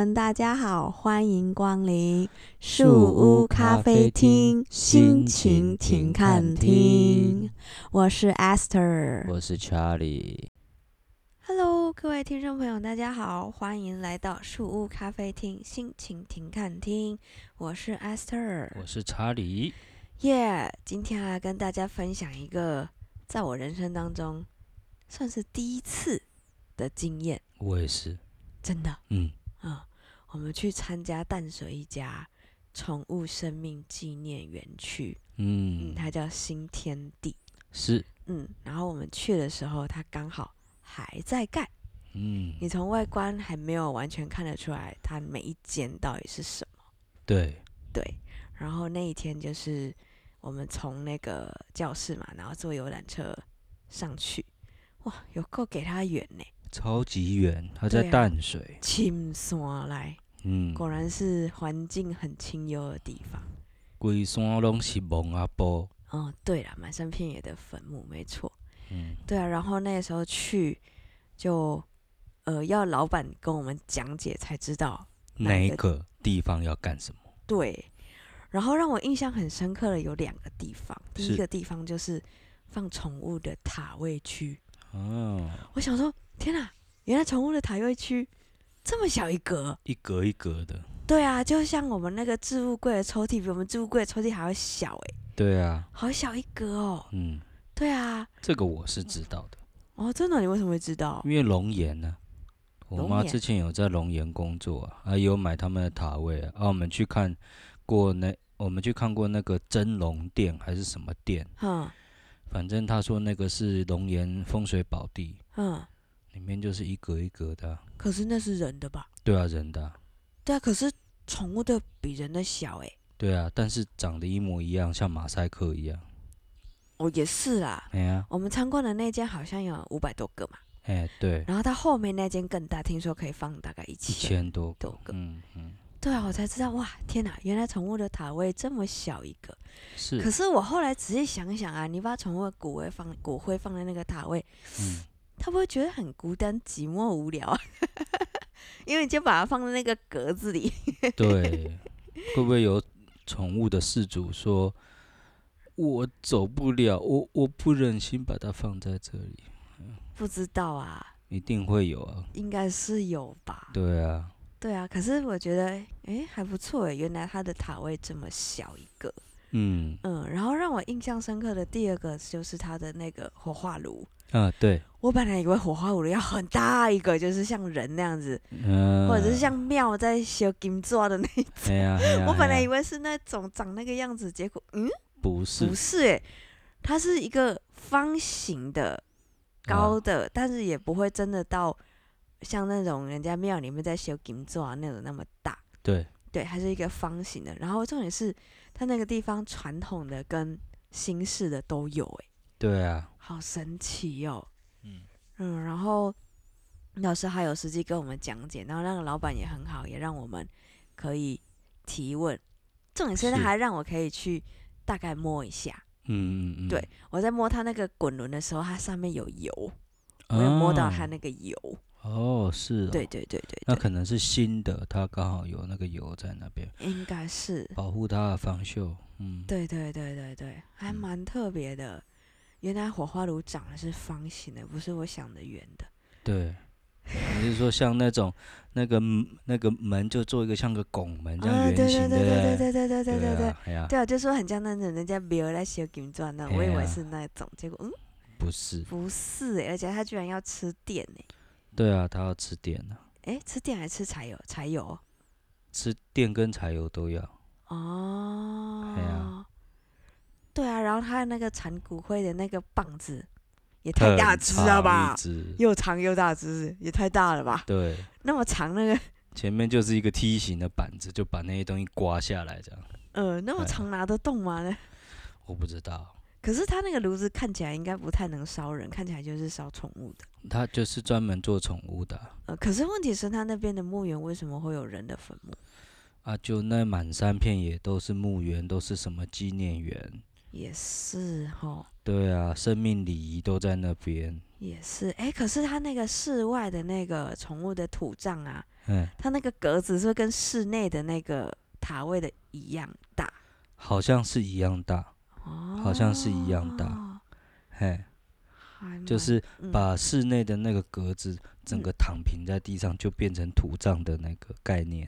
们，大家好，欢迎光临树屋咖啡厅，心情停看厅。 我是 Esther， 我是 Charlie。 Hello， 各位听众朋友，大家好，欢迎来到树屋咖啡厅，心情停看厅。我是 Esther， 我是查理。 今天来跟大家分享一个在我人生当中算是第一次的经验。 我也是， 真的。我们去参加淡水一家宠物生命纪念园区，它叫新天地。 是， 然后我们去的时候，它刚好还在盖。你从外观还没有完全看得出来，它每一间到底是什么。 对。 然后那一天就是我们从那个教室嘛，然后坐游览车上去，哇，有够给它远呢， 超级远，它在淡水。 青山来。果然是环境很清幽的地方。 规山拢是蒙阿波。 对啦，满山遍野的坟墓，没错。对啊，然后那时候去就要老板跟我们讲解才知道哪一个地方要干什么。 对，然后让我印象很深刻的有2个地方。第一个地方就是放宠物的塔位区。我想说，天哪，原来宠物的塔位区这么小一格， 一格一格的。 对啊，就像我们那个置物柜的抽屉，比我们置物柜的抽屉还要小对啊， 好小一格哦。对啊， 这个我是知道的。 真的？你为什么会知道？ 因为龙岩呢，我妈之前有在龙岩工作啊，有买他们的塔位啊。我们去看过那个真龙殿还是什么殿？反正他说那个是龙岩风水宝地。里面就是一格一格的。 可是那是人的吧？ 对啊，人的。 对啊，可是宠物的比人的小对啊，但是长得一模一样，像马赛克一样。 也是啦。我们参观的那间好像有500多个嘛。 对。 然后它后面那间更大，听说可以放大概1000多个。对啊，我才知道，哇，天哪，原来宠物的塔位这么小一个。 是。 可是我后来仔细想想啊，你把宠物的骨灰放在那个塔位，他不会觉得很孤单、寂寞、无聊啊？因为你就把它放在那个格子里。 对，会不会有宠物的饲主说，我走不了，我不忍心把它放在这里？ 不知道啊。 一定会有啊。 应该是有吧。 对啊。 对啊，可是我觉得，还不错原来它的塔位这么小一个。然后让我印象深刻的第2个就是它的那个火化炉。 对。 我本来以为火化炉要很大一个，就是像人那样子，或者是像庙在修金做的那种。我本来以为是那种长那个样子，结果不是它是一个方形的高的，但是也不会真的到像那种人家庙里面在修金做那种那么大。对，它是一个方形的。然后重点是它那个地方传统的跟新式的都有对啊， 好神奇哦。然后老师还有实际跟我们讲解，然后那个老板也很好，也让我们可以提问。重点是他还让我可以去大概摸一下。对，我在摸他那个滚轮的时候，它上面有油，我有摸到它那个油。 是。 对。 那可能是新的，它刚好有那个油在那边， 应该是保护它的防锈。 对，还蛮特别的。原来火花炉长的是方形的，不是我想的圆的。 对，你是说像那种那个门就做一个像个拱门这样圆形的？ 对啊，就说很像那种人家庙在修金砖那，我以为是那种，结果不是而且他居然要吃电对啊，他要吃电啊。 吃电还是吃柴油？柴油。 吃电跟柴油都要。 对啊，然后他那个产骨灰的那个棒子也太大只了吧，又长又大只，也太大了吧。 对， 那么长那个前面就是一个梯形的板子，就把那些东西刮下来这样。 那么长拿得动吗？ 我不知道。 可是他那个炉子看起来应该不太能烧人，看起来就是烧宠物的。 他就是专门做宠物的。 可是问题是他那边的墓园为什么会有人的坟墓？ 就那满山遍野都是墓园，都是什么纪念园。 也是对啊，生命礼仪都在那边。 也是，可是它那个室外的那个宠物的土葬啊， 嗯， 它那个格子是不是跟室内的那个塔位的一样大？ 好像是一样大，好像是一样大。 哦， 嘿，就是把室内的那个格子整个躺平在地上，就变成土葬的那个概念。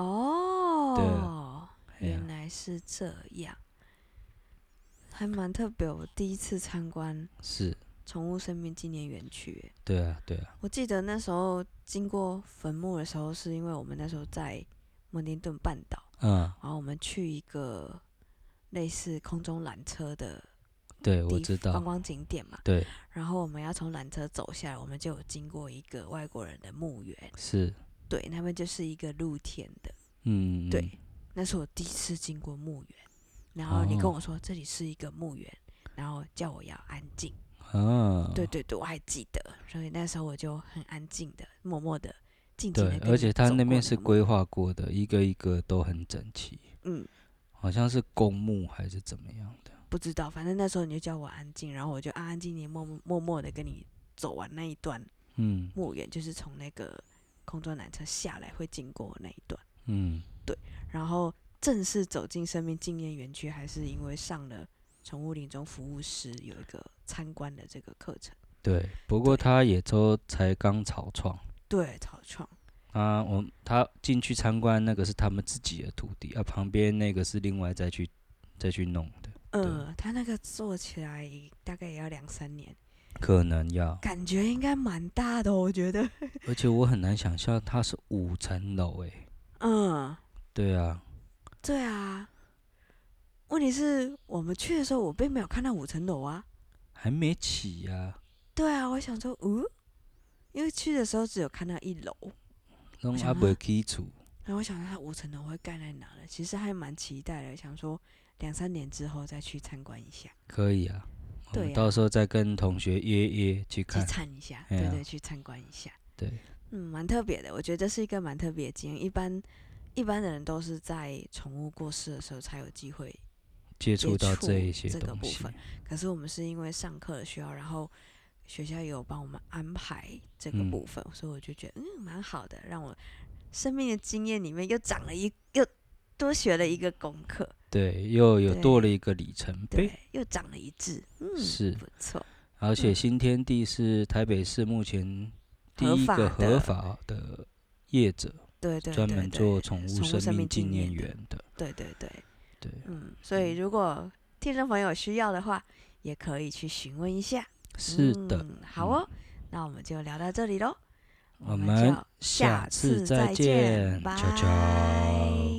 哦，原来是这样，还蛮特别。我第一次参观是宠物生命纪念园区。 对啊，对啊。 我记得那时候经过坟墓的时候，是因为我们那时候在蒙丁顿半岛，然后我们去一个类似空中缆车的。 对，我知道观光景点嘛。 对。 然后我们要从缆车走下来，我们就有经过一个外国人的墓园。 是。 对，那边就是一个露天的。 嗯。 对，那是我第一次经过墓园，然后你跟我说这里是一个墓园，然后叫我要安静。对对对，我还记得，所以那时候我就很安静的、默默的、静静的。 对，而且他那边是规划过的，一个一个都很整齐。好像是公墓还是怎么样的。 不知道，反正那时候你就叫我安静，然后我就安安静静、默默的跟你走完那一段墓园，就是从那个空中缆车下来会经过那一段。对。然后正式走进生命纪念园区，还是因为上了宠物临终服务师有一个参观的这个课程。 对，不过他也都才刚草创。 对，草创。 他进去参观那个是他们自己的土地，旁边那个是另外再去弄的。 他那个做起来大概也要2-3年， 可能要， 感觉应该蛮大的，我觉得。 而且我很难想象它是5层楼对啊。 对啊。问题是我们去的时候，我并没有看到5层楼啊， 还没起啊。 对啊，我想说，因为去的时候只有看到1楼， 拢还没起厝。 然后我想它5层楼会盖在哪了？其实还蛮期待的，想说2-3年之后再去参观一下。 可以啊， 对到时候再跟同学约去看， 去参一下，对对，去参观一下。 对， 蛮特别的，我觉得这是一个蛮特别的经验。一般的人都是在宠物过世的时候才有机会接触到这一些这个东西。 部分，可是我们是因为上课的需要，然后学校也有帮我们安排这个部分，所以我就觉得蛮好的，让我生命的经验里面又多学了一个功课。 对，又有多了一个里程碑， 对，又长了一智。 是不错。 而且新天地是台北市目前第一个合法的业者， 对对， 专门做宠物生命纪念园的。 对对对对。 所以如果听众朋友有需要的话，也可以去询问一下。 是的。 好哦，那我们就聊到这里咯。 我们下次再见， 拜拜。